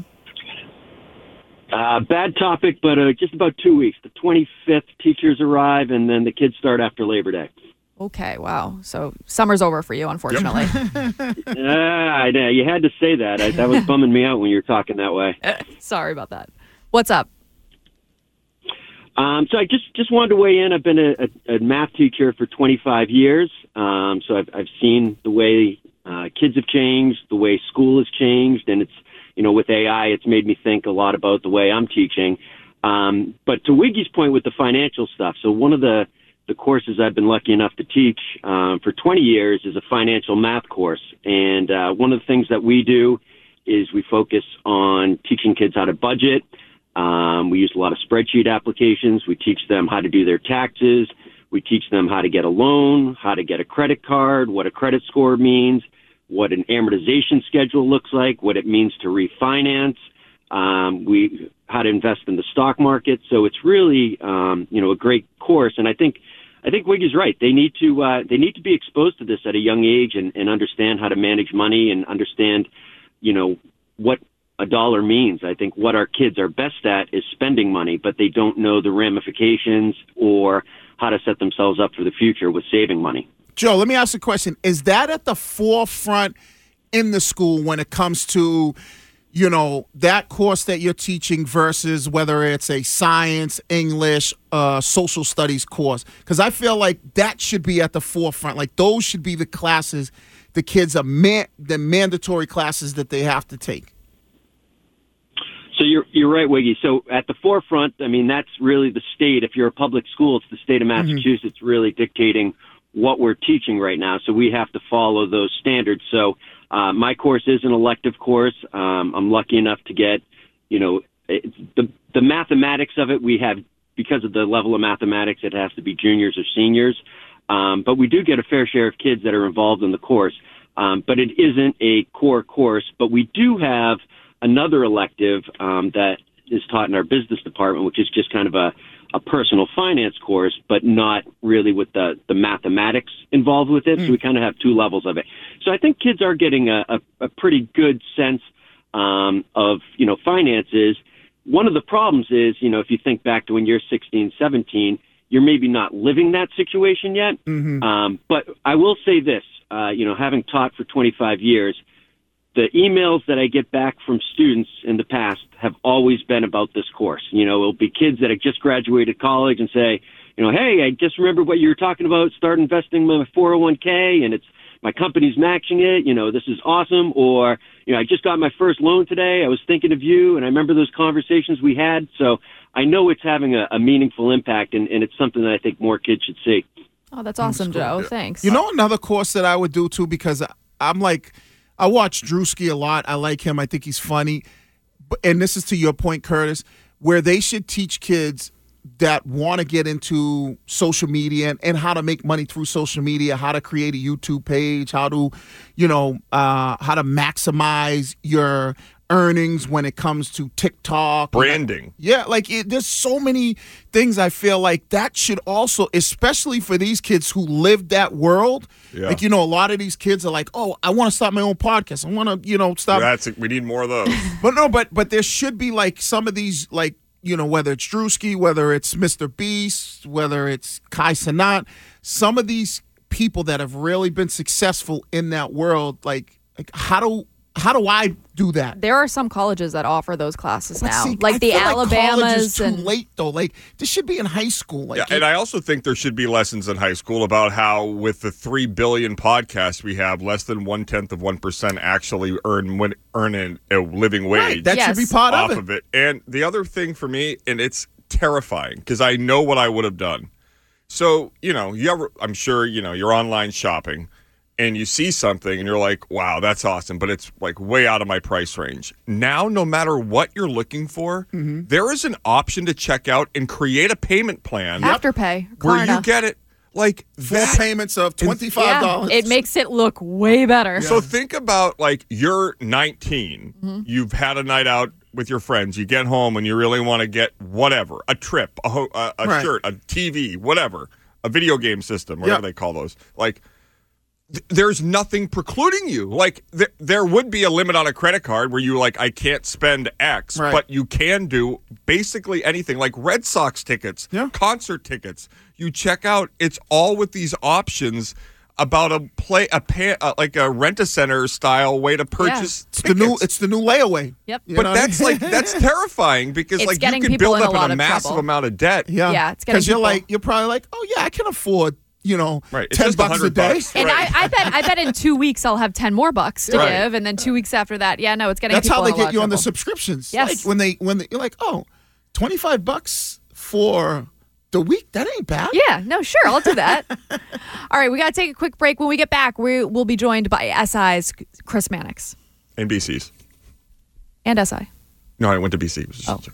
Uh, bad topic, but uh, just about two weeks. The twenty-fifth, teachers arrive, and then the kids start after Labor Day. Okay, wow. So summer's over for you, unfortunately. uh, I know. You had to say that. I, that was bumming me out when you were talking that way. Sorry about that. What's up? Um, so I just, just wanted to weigh in. I've been a, a, a math teacher for twenty-five years. Um, so I've, I've seen the way uh, kids have changed, the way school has changed. And it's, you know, with A I, it's made me think a lot about the way I'm teaching. Um, but to Wiggy's point with the financial stuff, so one of the, the courses I've been lucky enough to teach um, for twenty years is a financial math course. And uh, one of the things that we do is we focus on teaching kids how to budget. Um, we use a lot of spreadsheet applications. We teach them how to do their taxes. We teach them how to get a loan, how to get a credit card, what a credit score means, what an amortization schedule looks like, what it means to refinance, um, we how to invest in the stock market. So it's really, um, you know, a great course. And I think, I think Wiggy's right. They need to, uh, they need to be exposed to this at a young age and, and understand how to manage money and understand, you know, what a dollar means. I think what our kids are best at is spending money, but they don't know the ramifications or how to set themselves up for the future with saving money. Joe, let me ask a question. Is that at the forefront in the school when it comes to, you know, that course that you're teaching versus whether it's a science, English, uh, social studies course? Because I feel like that should be at the forefront. Like those should be the classes the kids are man- the mandatory classes that they have to take. So you're you're right, Wiggy. So at the forefront, I mean, that's really the state. If you're a public school, it's the state of Massachusetts mm-hmm. really dictating what we're teaching right now. So we have to follow those standards. So uh, my course is an elective course. Um, I'm lucky enough to get, you know, it, the the mathematics of it. We have, because of the level of mathematics, it has to be juniors or seniors. Um, but we do get a fair share of kids that are involved in the course. Um, but it isn't a core course. But we do have another elective um, that is taught in our business department, which is just kind of a, a personal finance course, but not really with the, the mathematics involved with it. Mm. So we kind of have two levels of it. So I think kids are getting a, a, a pretty good sense um, of, you know, finances. One of the problems is, you know, if you think back to when you're sixteen, seventeen, you're maybe not living that situation yet. Mm-hmm. Um, but I will say this, uh, you know, having taught for twenty-five years, the emails that I get back from students in the past have always been about this course. You know, it'll be kids that have just graduated college and say, you know, hey, I just remember what you were talking about, start investing in my four oh one k, and it's my company's matching it. You know, this is awesome. Or, you know, I just got my first loan today. I was thinking of you, and I remember those conversations we had. So I know it's having a, a meaningful impact, and, and it's something that I think more kids should see. Oh, that's awesome, Joe. Thanks. You know, another course that I would do, too, because I'm like, I watch Drewski a lot. I like him. I think he's funny. And this is to your point, Curtis, where they should teach kids that want to get into social media and, and how to make money through social media, how to create a YouTube page, how to, you know, uh, how to maximize your earnings when it comes to TikTok. Branding. Yeah, like it, there's so many things I feel like that should also, especially for these kids who live that world. Yeah. Like, you know, a lot of these kids are like, oh, I want to start my own podcast. I want to, you know, stop. That's we need more of those. But no, but but there should be like some of these, like, you know, whether it's Drewski, whether it's Mister Beast, whether it's Kai Cenat, some of these people that have really been successful in that world, like, like how do how do I do that? There are some colleges that offer those classes But now, see, like I the feel like Alabamas. college is too and late though. Like this should be in high school. Like, yeah, and I also think there should be lessons in high school about how, with the three billion podcasts we have, less than one tenth of one percent actually earn when earn an, a living wage. Right, that yes. should be part off of it. of it. And the other thing for me, and it's terrifying because I know what I would have done. So you know, you ever? I'm sure you know you're online shopping. And you see something and you're like, wow, that's awesome, but it's like way out of my price range. Now, no matter what you're looking for, mm-hmm. there is an option to check out and create a payment plan. Afterpay. Where Klarna. you get it like four that. payments of twenty-five dollars. Yeah, it makes it look way better. So think about, like, you're nineteen. Mm-hmm. You've had a night out with your friends. You get home and you really want to get whatever, a trip, a, ho- a, a Right. shirt, a T V, whatever, a video game system, whatever Yep. they call those. Like, there's nothing precluding you. Like, th- there would be a limit on a credit card where you like, I can't spend X, Right. but you can do basically anything, like Red Sox tickets, Yeah. concert tickets. You check out, it's all with these options. about a play a pay, uh, like a rent-a-center style way to purchase. Yeah. It's the new it's the new layaway. Yep. You but know that's what I mean? like that's terrifying because It's like you getting can people build in a up lot in a of massive trouble. amount of debt. Yeah, Yeah, it's getting because you're people- like you're probably like, oh yeah, I can afford you know Right. It's ten just bucks a one hundred day. bucks. And Right. I, I bet I bet in two weeks I'll have ten more bucks to Right. give, and then two weeks after that, yeah, no, it's getting That's people how they in a lot get of you on the trouble. subscriptions. Yes. Like when they when they, you're like, oh, twenty-five bucks for the week. That ain't bad. Yeah, no, sure, I'll do that. All right, we got to take a quick break. When we get back, we will be joined by S I's Chris Mannix And B C's. and S I. No, I went to B C. It was just- Oh.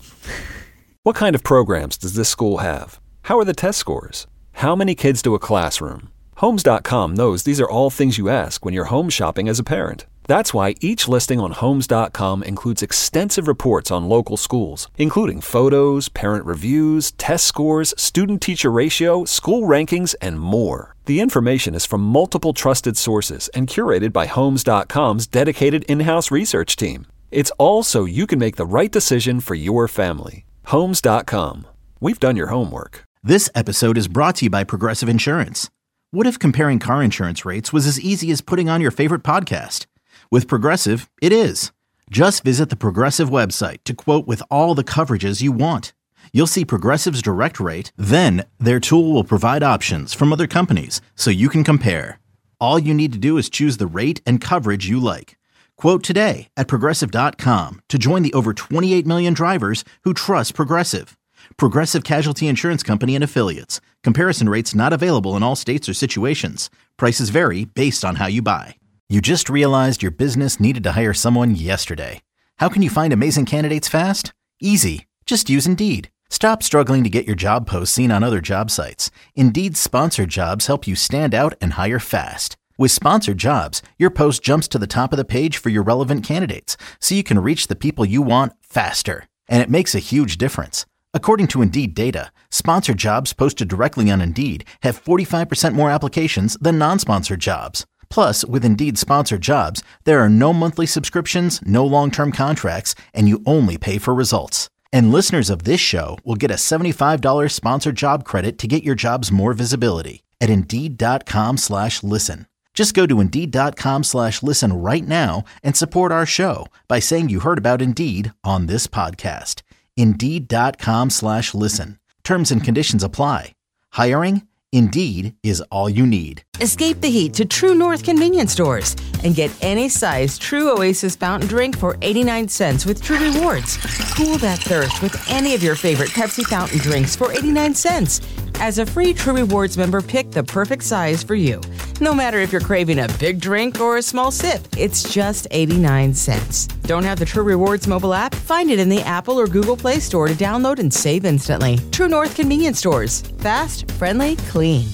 What kind of programs does this school have? How are the test scores? How many kids do a classroom? Homes dot com knows these are all things you ask when you're home shopping as a parent. That's why each listing on Homes dot com includes extensive reports on local schools, including photos, parent reviews, test scores, student-teacher ratio, school rankings, and more. The information is from multiple trusted sources and curated by Homes dot com's dedicated in-house research team. It's all so you can make the right decision for your family. Homes dot com. We've done your homework. This episode is brought to you by Progressive Insurance. What if comparing car insurance rates was as easy as putting on your favorite podcast? With Progressive, it is. Just visit the Progressive website to quote with all the coverages you want. You'll see Progressive's direct rate, then their tool will provide options from other companies so you can compare. All you need to do is choose the rate and coverage you like. Quote today at Progressive dot com to join the over twenty-eight million drivers who trust Progressive. Progressive Casualty Insurance Company and Affiliates. Comparison rates not available in all states or situations. Prices vary based on how you buy. You just realized your business needed to hire someone yesterday. How can you find amazing candidates fast? Easy. Just use Indeed. Stop struggling to get your job posts seen on other job sites. Indeed's sponsored jobs help you stand out and hire fast. With sponsored jobs, your post jumps to the top of the page for your relevant candidates, so you can reach the people you want faster. And it makes a huge difference. According to Indeed data, sponsored jobs posted directly on Indeed have forty-five percent more applications than non-sponsored jobs. Plus, with Indeed sponsored jobs, there are no monthly subscriptions, no long-term contracts, and you only pay for results. And listeners of this show will get a seventy-five dollars sponsored job credit to get your jobs more visibility at Indeed.com slash listen. Just go to Indeed.com slash listen right now and support our show by saying you heard about Indeed on this podcast. Indeed.com slash listen. Terms and conditions apply. Hiring? Indeed is all you need. Escape the heat to True North convenience stores and get any size True Oasis fountain drink for eighty-nine cents with True Rewards. Cool that thirst with any of your favorite Pepsi fountain drinks for eighty-nine cents. As a free True Rewards member, pick the perfect size for you. No matter if you're craving a big drink or a small sip, it's just eighty-nine cents. Don't have the True Rewards mobile app? Find it in the Apple or Google Play Store to download and save instantly. True North convenience stores. Fast, friendly, clean.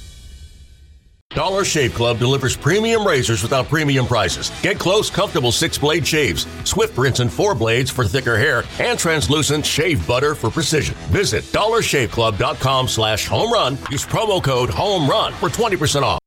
Dollar Shave Club delivers premium razors without premium prices. Get close, comfortable six-blade shaves, swift rinse and four blades for thicker hair, and translucent shave butter for precision. Visit dollarshaveclub.com slash home run. Use promo code HOME RUN for twenty percent off.